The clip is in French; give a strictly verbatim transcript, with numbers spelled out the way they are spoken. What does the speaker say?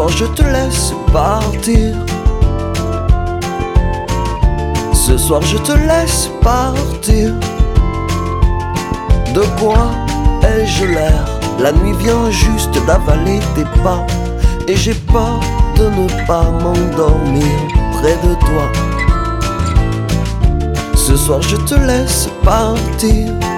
soir je te laisse partir. Ce soir je te laisse partir. De quoi ai-je l'air? La nuit vient juste d'avaler tes pas, et j'ai peur de ne pas m'endormir près de toi. Ce soir je te laisse partir.